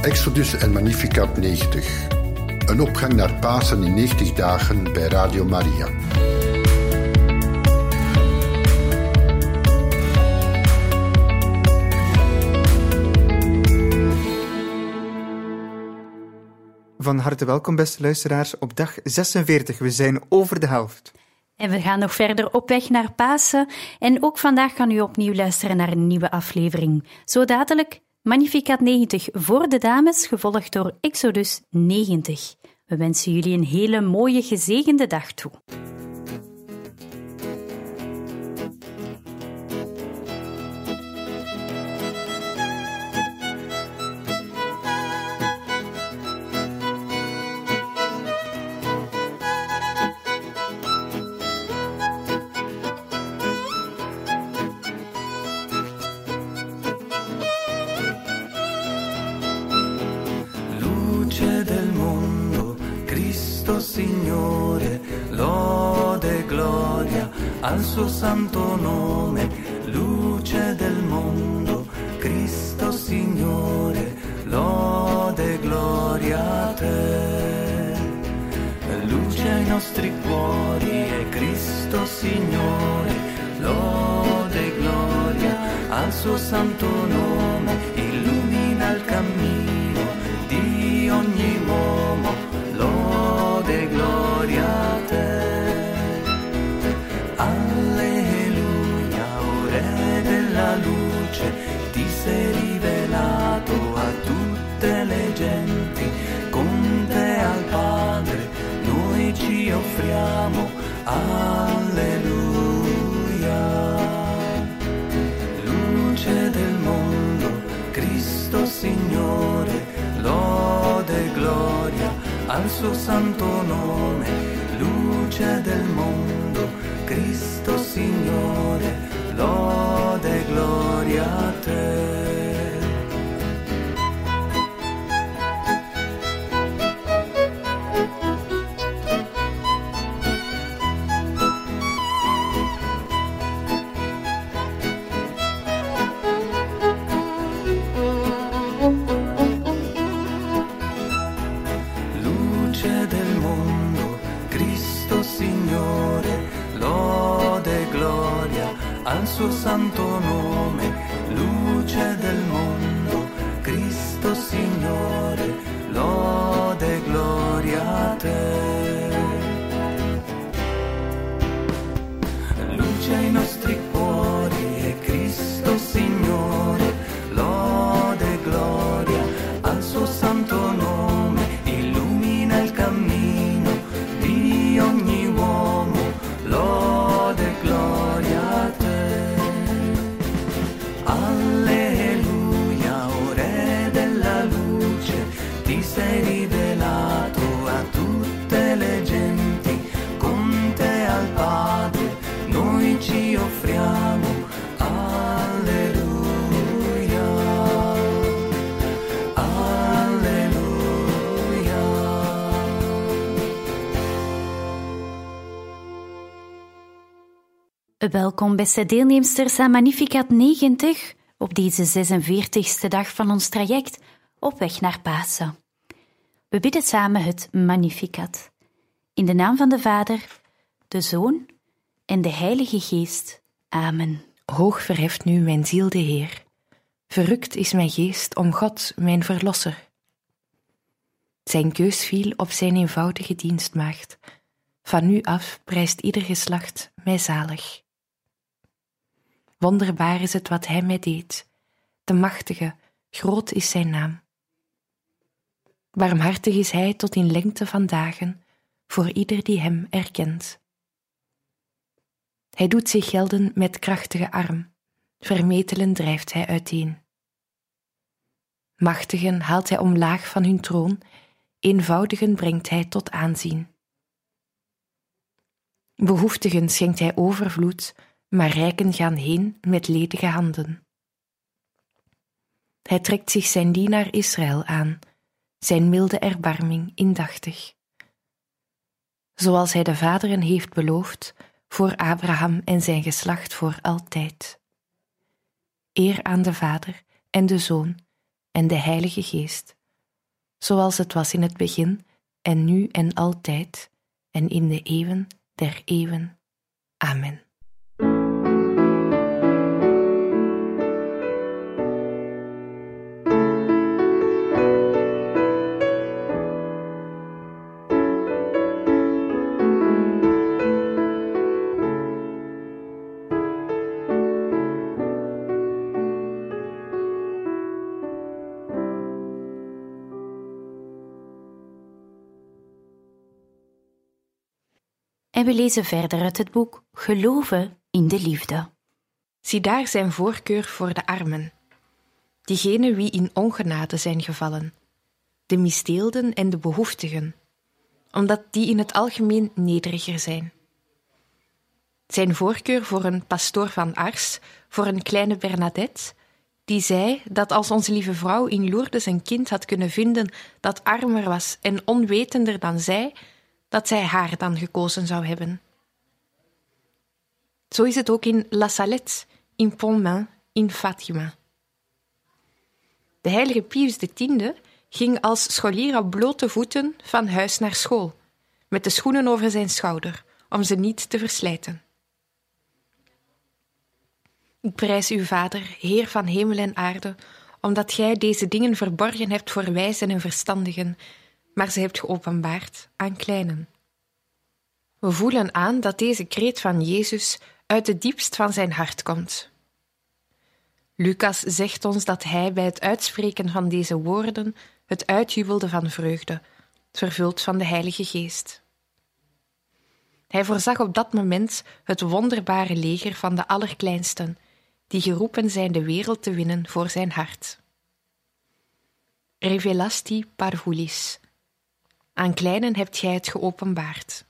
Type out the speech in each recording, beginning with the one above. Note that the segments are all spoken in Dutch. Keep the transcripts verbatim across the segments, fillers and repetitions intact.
Exodus en Magnificat negentig. Een opgang naar Pasen in negentig dagen bij Radio Maria. Van harte welkom, beste luisteraars, op dag zesenveertig. We zijn over de helft. En we gaan nog verder op weg naar Pasen. En ook vandaag kan u opnieuw luisteren naar een nieuwe aflevering. Zo dadelijk Magnificat negentig voor de dames, gevolgd door Exodus negentig. We wensen jullie een hele mooie, gezegende dag toe. Signore, lode e gloria al suo santo nome, luce del mondo, Cristo Signore, lode e gloria a te. Luce ai nostri cuori e Cristo Signore, lode e gloria al suo santo nome, illumina il cammino di ogni uomo, lode e gloria a te. Alleluia, o Re della luce, ti sei rivelato a tutte le genti, con te al Padre noi ci offriamo, alleluia. Luce del mondo, Cristo Signore, lode e gloria al suo santo nome, luce del mondo, Cristo Signore, lode e gloria a te. Al suo santo nome, luce del mondo, Cristo Signore, lode e gloria a te. Luce ai nostri cuori e Cristo Signore, lode e gloria al suo santo nome, illumina il cammino di ogni uomo, lode e gloria a te. Alleluia, o Re della luce, ti sei rivelato a tutte le genti, con te al Padre noi ci offriamo, alleluia, alleluia. Welkom, beste deelnemsters aan Magnificat negentig, op deze zesenveertigste dag van ons traject op weg naar Pasen. We bidden samen het Magnificat. In de naam van de Vader, de Zoon en de Heilige Geest. Amen. Hoog verheft nu mijn ziel de Heer. Verrukt is mijn geest om God, mijn Verlosser. Zijn keus viel op zijn eenvoudige dienstmaagd. Van nu af prijst ieder geslacht mij zalig. Wonderbaar is het wat hij mij deed. De machtige, groot is zijn naam. Barmhartig is hij tot in lengte van dagen, voor ieder die hem erkent. Hij doet zich gelden met krachtige arm, vermetelen drijft hij uiteen. Machtigen haalt hij omlaag van hun troon, eenvoudigen brengt hij tot aanzien. Behoeftigen schenkt hij overvloed, maar rijken gaan heen met ledige handen. Hij trekt zich zijn dienaar Israël aan, zijn milde erbarming indachtig. Zoals hij de vaderen heeft beloofd, voor Abraham en zijn geslacht voor altijd. Eer aan de Vader en de Zoon en de Heilige Geest, zoals het was in het begin, en nu en altijd, en in de eeuwen der eeuwen. Amen. En we lezen verder uit het boek Geloven in de Liefde. Zie daar zijn voorkeur voor de armen, diegenen wie in ongenade zijn gevallen, de misdeelden en de behoeftigen, omdat die in het algemeen nederiger zijn. Zijn voorkeur voor een pastoor van Ars, voor een kleine Bernadette, die zei dat als onze lieve vrouw in Lourdes een kind had kunnen vinden dat armer was en onwetender dan zij, dat zij haar dan gekozen zou hebben. Zo is het ook in La Salette, in Pontmain, in Fatima. De heilige Pius de Tiende ging als scholier op blote voeten van huis naar school, met de schoenen over zijn schouder, om ze niet te verslijten. Ik prijs u, Vader, Heer van hemel en aarde, omdat gij deze dingen verborgen hebt voor wijzen en verstandigen, maar ze hebt geopenbaard aan kleinen. We voelen aan dat deze kreet van Jezus uit het diepst van zijn hart komt. Lucas zegt ons dat hij bij het uitspreken van deze woorden het uitjubelde van vreugde, vervuld van de Heilige Geest. Hij voorzag op dat moment het wonderbare leger van de allerkleinsten, die geroepen zijn de wereld te winnen voor zijn hart. Revelasti parvulis. Aan kleinen hebt gij het geopenbaard.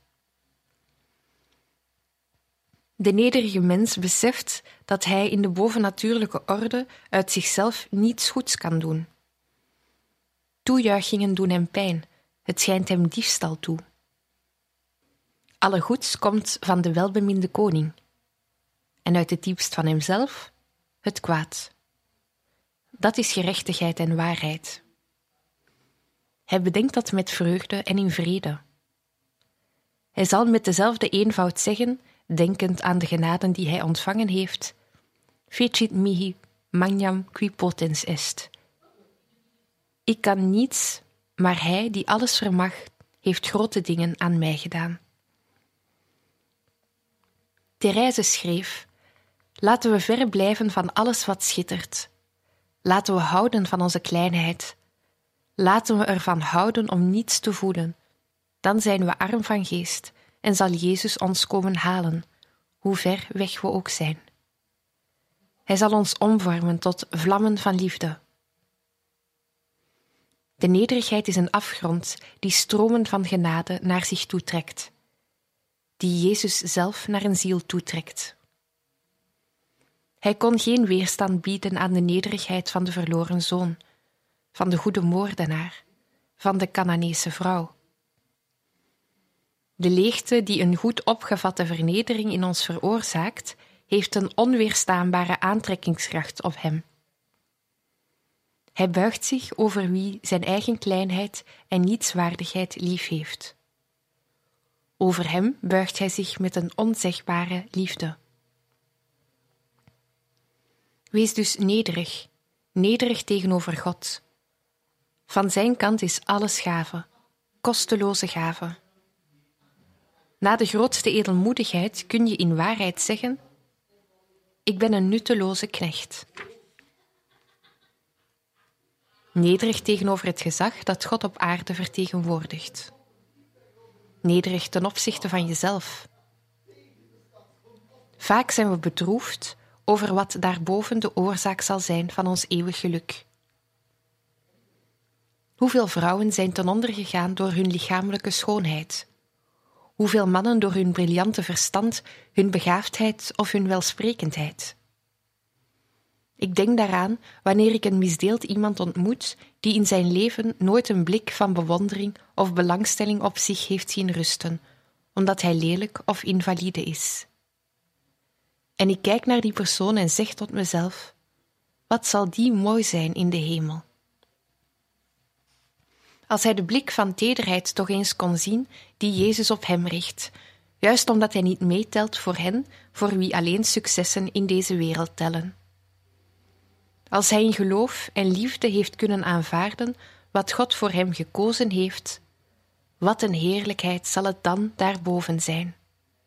De nederige mens beseft dat hij in de bovennatuurlijke orde uit zichzelf niets goeds kan doen. Toejuichingen doen hem pijn, het schijnt hem diefstal toe. Alle goeds komt van de welbeminde koning, en uit het diepst van hemzelf het kwaad. Dat is gerechtigheid en waarheid. Hij bedenkt dat met vreugde en in vrede. Hij zal met dezelfde eenvoud zeggen, denkend aan de genaden die hij ontvangen heeft: Fecit mihi magnam qui potens est. Ik kan niets, maar hij die alles vermag, heeft grote dingen aan mij gedaan. Therese schreef: laten we ver blijven van alles wat schittert. Laten we houden van onze kleinheid. Laten we ervan houden om niets te voelen. Dan zijn we arm van geest en zal Jezus ons komen halen, hoe ver weg we ook zijn. Hij zal ons omvormen tot vlammen van liefde. De nederigheid is een afgrond die stromen van genade naar zich toetrekt, die Jezus zelf naar een ziel toetrekt. Hij kon geen weerstand bieden aan de nederigheid van de verloren zoon, van de goede moordenaar, van de Canaanese vrouw. De leegte die een goed opgevatte vernedering in ons veroorzaakt, heeft een onweerstaanbare aantrekkingskracht op hem. Hij buigt zich over wie zijn eigen kleinheid en nietswaardigheid lief heeft. Over hem buigt hij zich met een onzegbare liefde. Wees dus nederig, nederig tegenover God. Van zijn kant is alles gave, kosteloze gave. Na de grootste edelmoedigheid kun je in waarheid zeggen: ik ben een nutteloze knecht. Nederig tegenover het gezag dat God op aarde vertegenwoordigt. Nederig ten opzichte van jezelf. Vaak zijn we bedroefd over wat daarboven de oorzaak zal zijn van ons eeuwig geluk. Hoeveel vrouwen zijn ten onder gegaan door hun lichamelijke schoonheid? Hoeveel mannen door hun briljante verstand, hun begaafdheid of hun welsprekendheid? Ik denk daaraan wanneer ik een misdeeld iemand ontmoet die in zijn leven nooit een blik van bewondering of belangstelling op zich heeft zien rusten, omdat hij lelijk of invalide is. En ik kijk naar die persoon en zeg tot mezelf: wat zal die mooi zijn in de hemel? Als hij de blik van tederheid toch eens kon zien die Jezus op hem richt, juist omdat hij niet meetelt voor hen, voor wie alleen successen in deze wereld tellen. Als hij in geloof en liefde heeft kunnen aanvaarden wat God voor hem gekozen heeft, wat een heerlijkheid zal het dan daarboven zijn.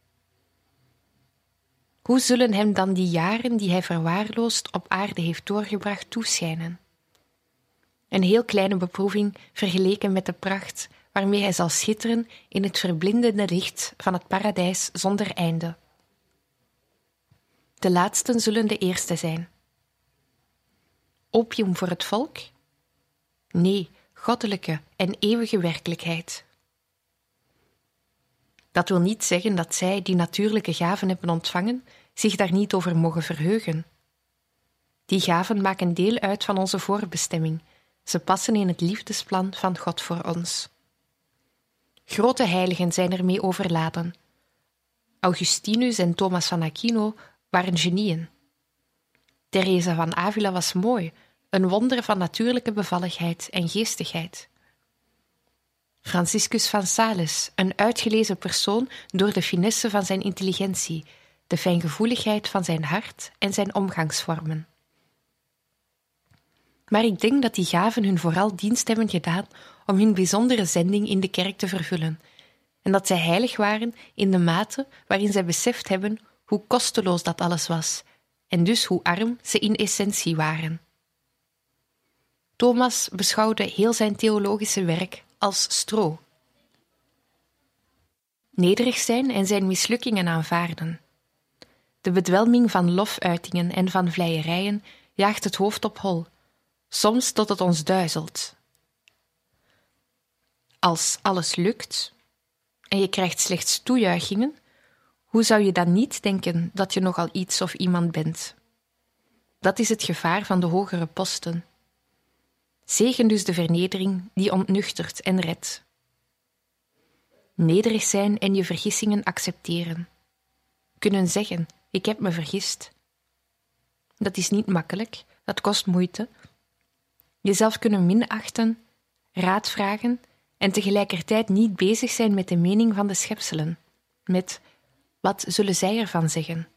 Hoe zullen hem dan die jaren die hij verwaarloosd op aarde heeft doorgebracht toeschijnen? Een heel kleine beproeving vergeleken met de pracht waarmee hij zal schitteren in het verblindende licht van het paradijs zonder einde. De laatsten zullen de eerste zijn. Opium voor het volk? Nee, goddelijke en eeuwige werkelijkheid. Dat wil niet zeggen dat zij, die natuurlijke gaven hebben ontvangen, zich daar niet over mogen verheugen. Die gaven maken deel uit van onze voorbestemming. Ze passen in het liefdesplan van God voor ons. Grote heiligen zijn ermee overladen. Augustinus en Thomas van Aquino waren genieën. Teresa van Avila was mooi, een wonder van natuurlijke bevalligheid en geestigheid. Franciscus van Sales, een uitgelezen persoon door de finesse van zijn intelligentie, de fijngevoeligheid van zijn hart en zijn omgangsvormen. Maar ik denk dat die gaven hun vooral dienst hebben gedaan om hun bijzondere zending in de kerk te vervullen, en dat zij heilig waren in de mate waarin zij beseft hebben hoe kosteloos dat alles was, en dus hoe arm ze in essentie waren. Thomas beschouwde heel zijn theologische werk als stro. Nederig zijn en zijn mislukkingen aanvaarden. De bedwelming van lofuitingen en van vleierijen jaagt het hoofd op hol, soms tot het ons duizelt. Als alles lukt en je krijgt slechts toejuichingen, hoe zou je dan niet denken dat je nogal iets of iemand bent? Dat is het gevaar van de hogere posten. Zegen dus de vernedering die ontnuchtert en redt. Nederig zijn en je vergissingen accepteren. Kunnen zeggen, ik heb me vergist. Dat is niet makkelijk, dat kost moeite. Jezelf kunnen minachten, raad vragen en tegelijkertijd niet bezig zijn met de mening van de schepselen, met wat zullen zij ervan zeggen.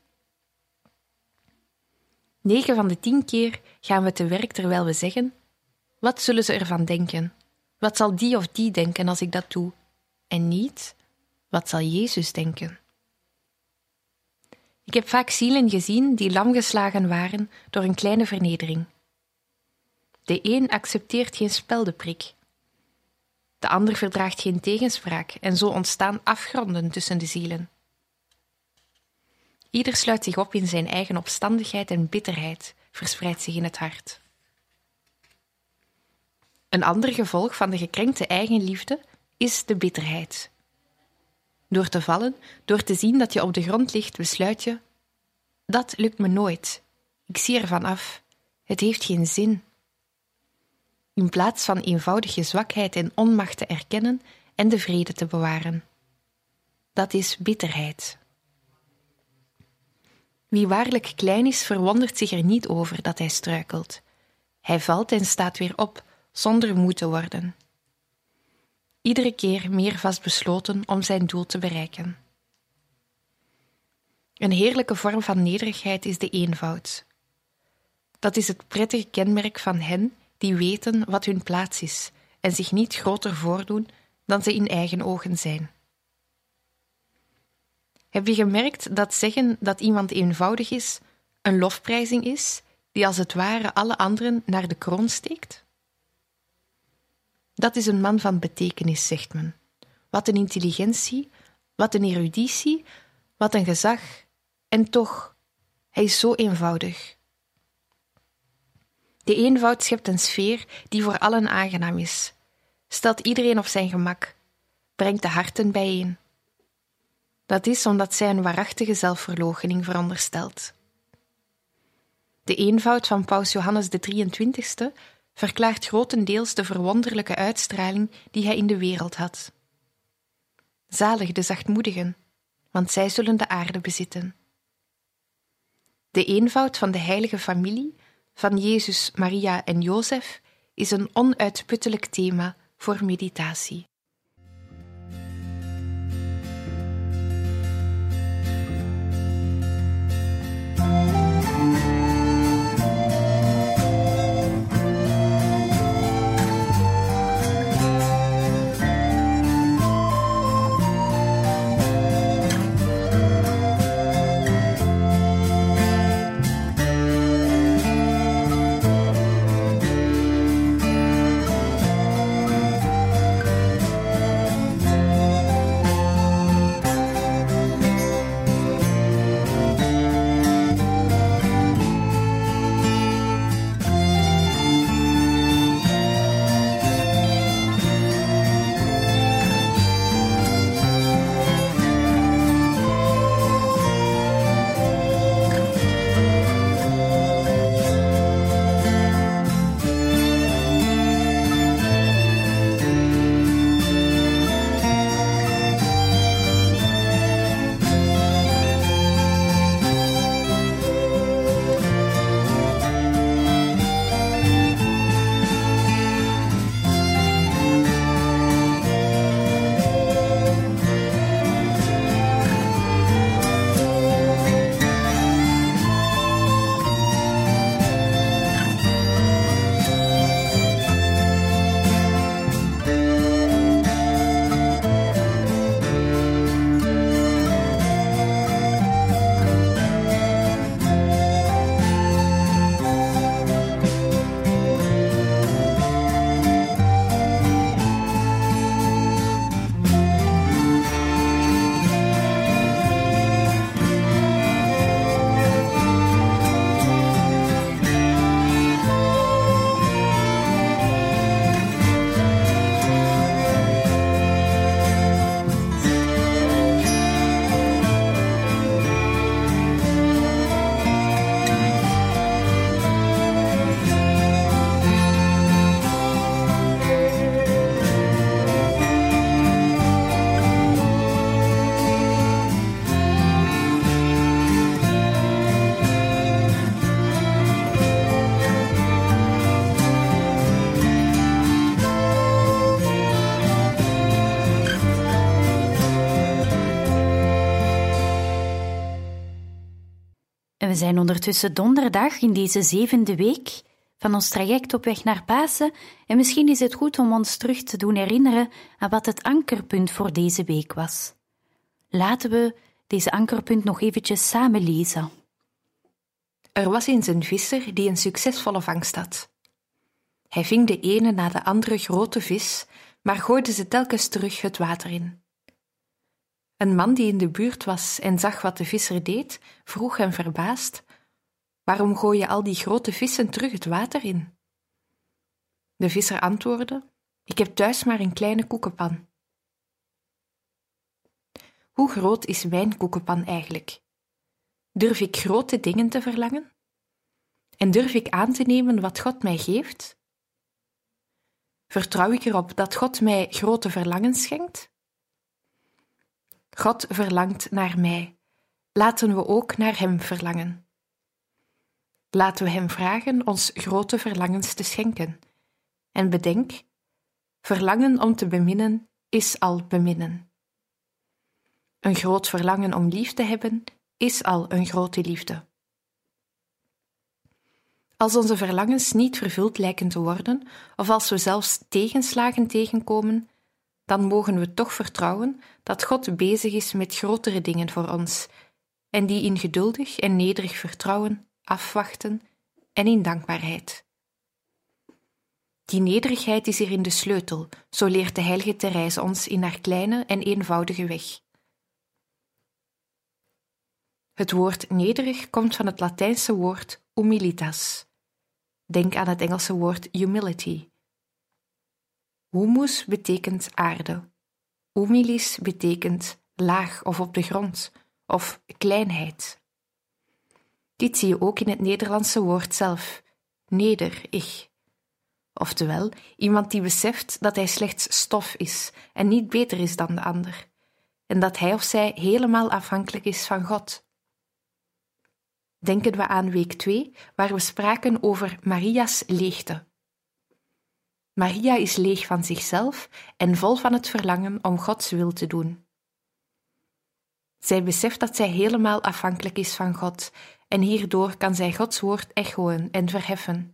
Negen van de tien keer gaan we te werk terwijl we zeggen, wat zullen ze ervan denken? Wat zal die of die denken als ik dat doe? En niet, wat zal Jezus denken? Ik heb vaak zielen gezien die lamgeslagen waren door een kleine vernedering. De een accepteert geen speldeprik. De ander verdraagt geen tegenspraak en zo ontstaan afgronden tussen de zielen. Ieder sluit zich op in zijn eigen opstandigheid en bitterheid verspreidt zich in het hart. Een ander gevolg van de gekrenkte eigenliefde is de bitterheid. Door te vallen, door te zien dat je op de grond ligt, besluit je, dat lukt me nooit. Ik zie ervan af. Het heeft geen zin. In plaats van eenvoudig je zwakheid en onmacht te erkennen en de vrede te bewaren. Dat is bitterheid. Wie waarlijk klein is, verwondert zich er niet over dat hij struikelt. Hij valt en staat weer op, zonder moe te worden. Iedere keer meer vastbesloten om zijn doel te bereiken. Een heerlijke vorm van nederigheid is de eenvoud. Dat is het prettige kenmerk van hen die weten wat hun plaats is en zich niet groter voordoen dan ze in eigen ogen zijn. Heb je gemerkt dat zeggen dat iemand eenvoudig is, een lofprijzing is, die als het ware alle anderen naar de kroon steekt? Dat is een man van betekenis, zegt men. Wat een intelligentie, wat een eruditie, wat een gezag. En toch, hij is zo eenvoudig. De eenvoud schept een sfeer die voor allen aangenaam is, stelt iedereen op zijn gemak, brengt de harten bijeen. Dat is omdat zij een waarachtige zelfverloochening veronderstelt. De eenvoud van paus Johannes de drieëntwintigste verklaart grotendeels de verwonderlijke uitstraling die hij in de wereld had. Zalig de zachtmoedigen, want zij zullen de aarde bezitten. De eenvoud van de heilige familie, van Jezus, Maria en Jozef, is een onuitputtelijk thema voor meditatie. En we zijn ondertussen donderdag in deze zevende week van ons traject op weg naar Pasen en misschien is het goed om ons terug te doen herinneren aan wat het ankerpunt voor deze week was. Laten we deze ankerpunt nog eventjes samen lezen. Er was eens een visser die een succesvolle vangst had. Hij ving de ene na de andere grote vis, maar gooide ze telkens terug het water in. Een man die in de buurt was en zag wat de visser deed, vroeg hem verbaasd: waarom gooi je al die grote vissen terug het water in? De visser antwoordde: ik heb thuis maar een kleine koekenpan. Hoe groot is mijn koekenpan eigenlijk? Durf ik grote dingen te verlangen? En durf ik aan te nemen wat God mij geeft? Vertrouw ik erop dat God mij grote verlangens schenkt? God verlangt naar mij. Laten we ook naar Hem verlangen. Laten we Hem vragen ons grote verlangens te schenken. En bedenk, verlangen om te beminnen is al beminnen. Een groot verlangen om lief te hebben is al een grote liefde. Als onze verlangens niet vervuld lijken te worden, of als we zelfs tegenslagen tegenkomen, dan mogen we toch vertrouwen dat God bezig is met grotere dingen voor ons, en die in geduldig en nederig vertrouwen afwachten en in dankbaarheid. Die nederigheid is hierin de sleutel, zo leert de heilige Therese ons in haar kleine en eenvoudige weg. Het woord nederig komt van het Latijnse woord humilitas. Denk aan het Engelse woord humility. Humus betekent aarde. Humilis betekent laag of op de grond, of kleinheid. Dit zie je ook in het Nederlandse woord zelf, nederig. Oftewel, iemand die beseft dat hij slechts stof is en niet beter is dan de ander, en dat hij of zij helemaal afhankelijk is van God. Denken we aan week twee, waar we spraken over Maria's leegte. Maria is leeg van zichzelf en vol van het verlangen om Gods wil te doen. Zij beseft dat zij helemaal afhankelijk is van God en hierdoor kan zij Gods woord echoen en verheffen.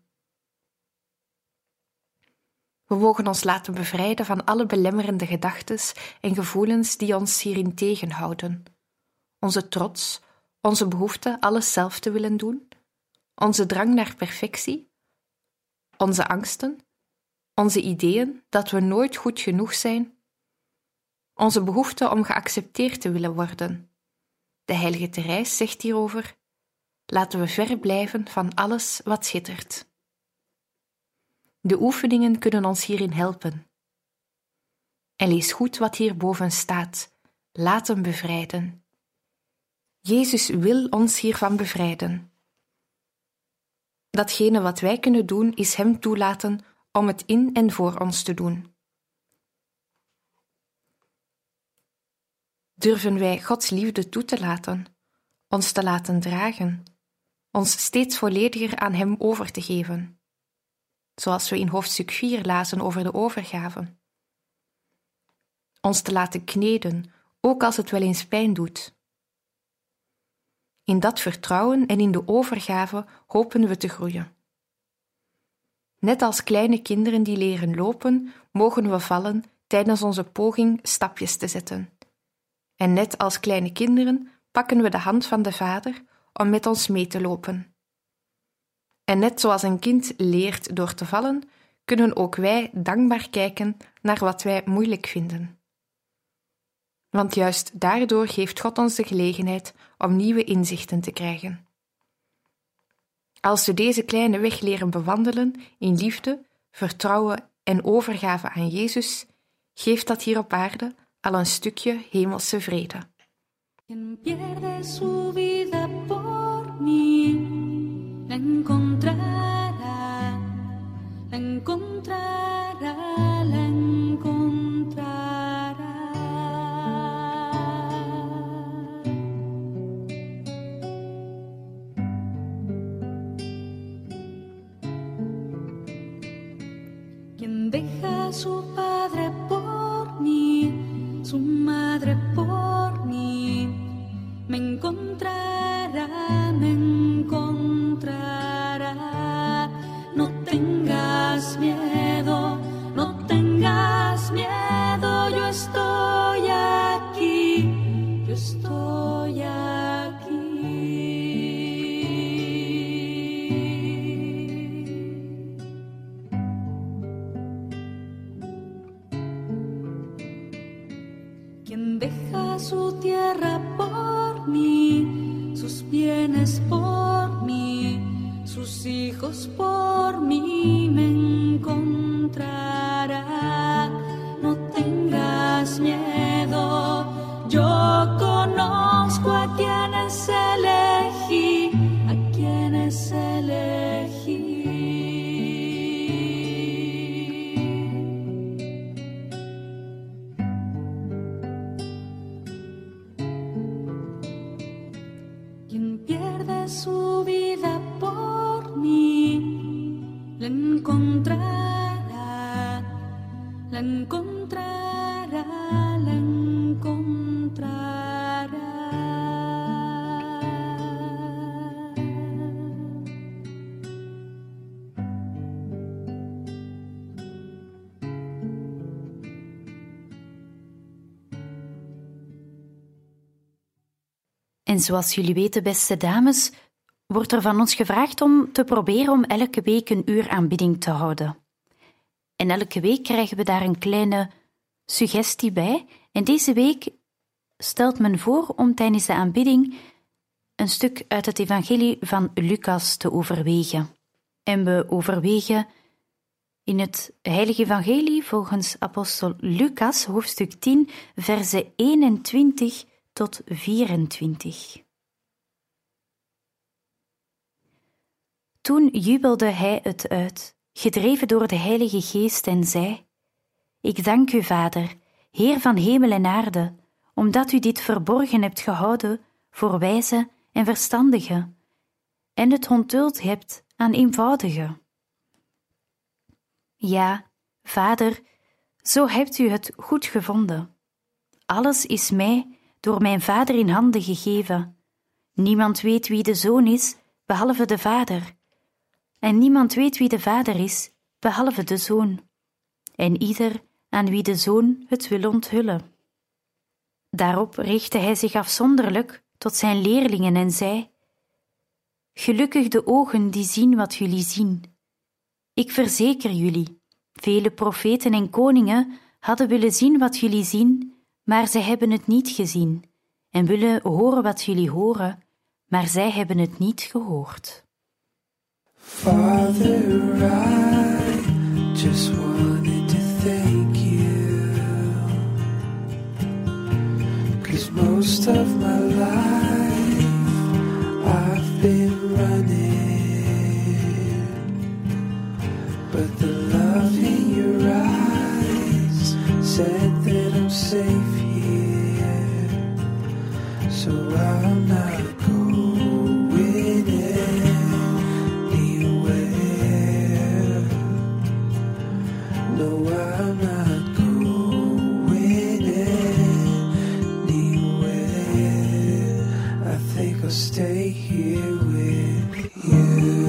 We mogen ons laten bevrijden van alle belemmerende gedachten en gevoelens die ons hierin tegenhouden. Onze trots, onze behoefte alles zelf te willen doen, onze drang naar perfectie, onze angsten, onze ideeën dat we nooit goed genoeg zijn, onze behoefte om geaccepteerd te willen worden. De heilige Therese zegt hierover: laten we ver blijven van alles wat schittert. De oefeningen kunnen ons hierin helpen. En lees goed wat hierboven staat: laat hem bevrijden. Jezus wil ons hiervan bevrijden. Datgene wat wij kunnen doen, is hem toelaten om het in en voor ons te doen. Durven wij Gods liefde toe te laten, ons te laten dragen, ons steeds vollediger aan hem over te geven, zoals we in hoofdstuk vier lazen over de overgave. Ons te laten kneden, ook als het wel eens pijn doet. In dat vertrouwen en in de overgave hopen we te groeien. Net als kleine kinderen die leren lopen, mogen we vallen tijdens onze poging stapjes te zetten. En net als kleine kinderen pakken we de hand van de Vader om met ons mee te lopen. En net zoals een kind leert door te vallen, kunnen ook wij dankbaar kijken naar wat wij moeilijk vinden. Want juist daardoor geeft God ons de gelegenheid om nieuwe inzichten te krijgen. Als we deze kleine weg leren bewandelen in liefde, vertrouwen en overgave aan Jezus, geeft dat hier op aarde al een stukje hemelse vrede. Quien pierde su vida por mí, la encontrará, la encontrará, la encontrará. Quien deja a su padre por mí, su madre por mí, me encontrará, me encontrará. No tengas miedo, no tengas miedo, yo estoy aquí, yo estoy aquí. Quien deja su tierra por mí, sus bienes por mí, sus hijos por mí, me encontrará. No tengas miedo, yo conozco a quienes elegí, a quienes elegí. Quien pierde su vida por mí, la encontrará, la encontrará, la encontrará. En zoals jullie weten, beste dames, wordt er van ons gevraagd om te proberen om elke week een uur aanbidding te houden. En elke week krijgen we daar een kleine suggestie bij. En deze week stelt men voor om tijdens de aanbidding een stuk uit het evangelie van Lucas te overwegen. En we overwegen in het heilige evangelie volgens apostel Lucas, hoofdstuk tien, versen eenentwintig tot vierentwintig. Toen jubelde hij het uit, gedreven door de Heilige Geest, en zei: Ik dank u, Vader, Heer van hemel en aarde, omdat u dit verborgen hebt gehouden voor wijze en verstandige, en het onthuld hebt aan eenvoudigen. Ja, Vader, zo hebt u het goed gevonden. Alles is mij door mijn Vader in handen gegeven. Niemand weet wie de Zoon is, behalve de Vader. En niemand weet wie de Vader is, behalve de Zoon. En ieder aan wie de Zoon het wil onthullen. Daarop richtte hij zich afzonderlijk tot zijn leerlingen en zei: Gelukkig de ogen die zien wat jullie zien. Ik verzeker jullie, vele profeten en koningen hadden willen zien wat jullie zien, maar zij hebben het niet gezien, en willen horen wat jullie horen, maar zij hebben het niet gehoord. Father, I just wanted to thank you, 'cause most of my life I've been running, but the love in your eyes said that I'm safe here, so I'm not going anywhere. No, I'm not going anywhere. I think I'll stay here with you.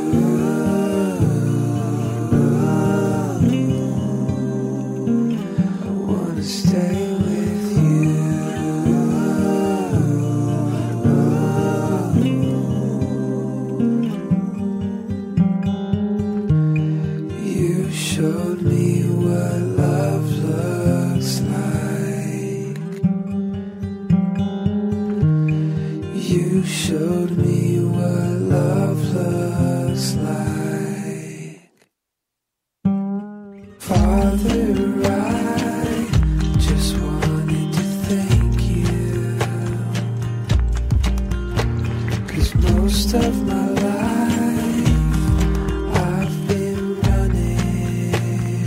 I wanna stay with you. You showed me what love looks like. You showed me what love looks like. Father, I just wanted to thank you, 'cause most of my life I've been running,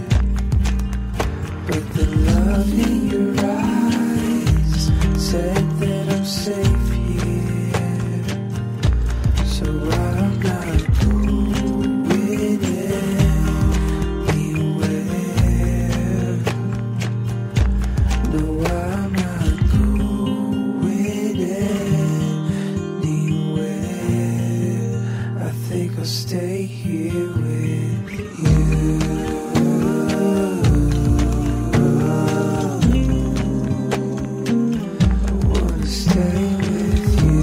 but the love in your eyes said that I'm safe here, so I'm not going anywhere. No, I'm not going anywhere. I think I'll stay here with you. I wanna stay with you.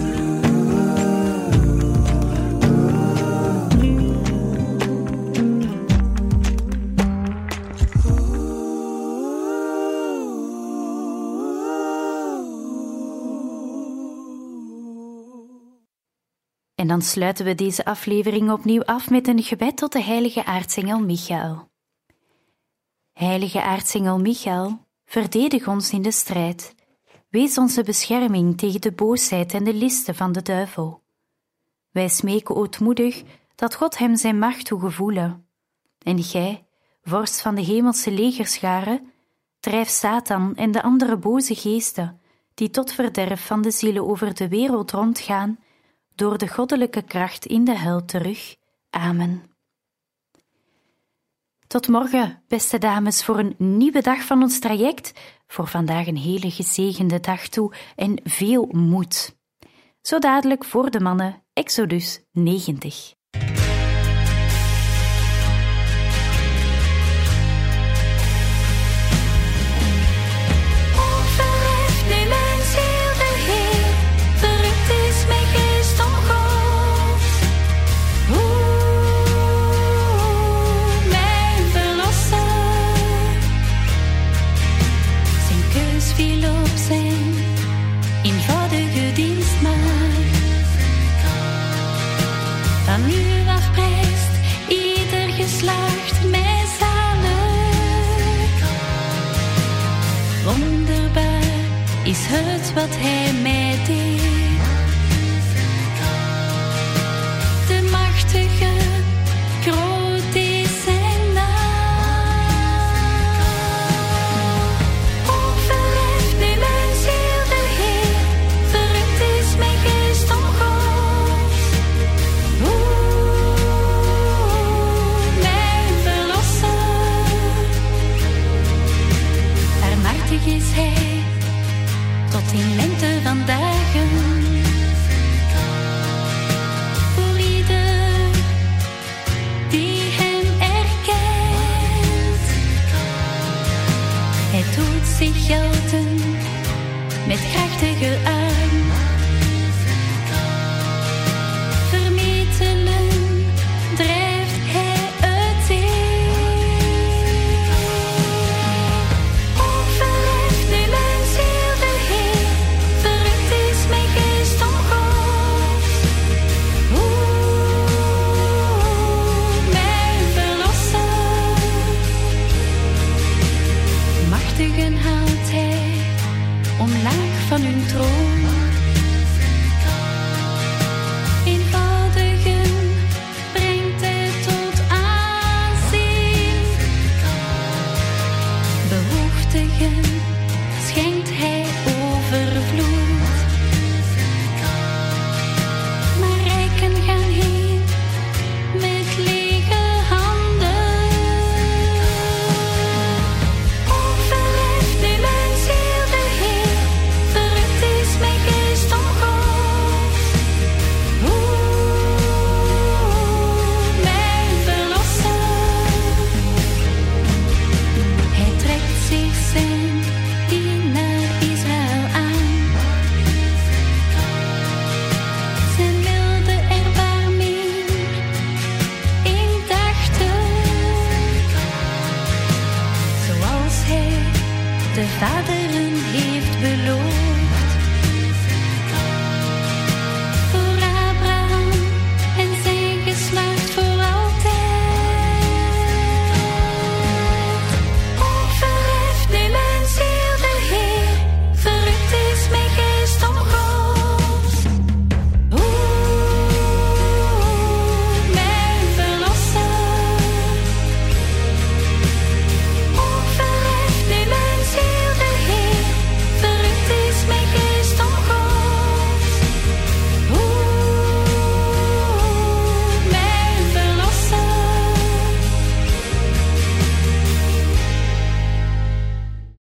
En dan sluiten we deze aflevering opnieuw af met een gebed tot de heilige aartsengel Michael. Heilige aartsengel Michael, verdedig ons in de strijd. Wees onze bescherming tegen de boosheid en de listen van de duivel. Wij smeken ootmoedig dat God hem zijn macht toegevoelen. En gij, vorst van de hemelse legerscharen, drijf Satan en de andere boze geesten, die tot verderf van de zielen over de wereld rondgaan, door de goddelijke kracht in de hel terug. Amen. Tot morgen, beste dames, voor een nieuwe dag van ons traject. Voor vandaag een hele gezegende dag toe en veel moed. Zo dadelijk voor de mannen, Exodus negentig.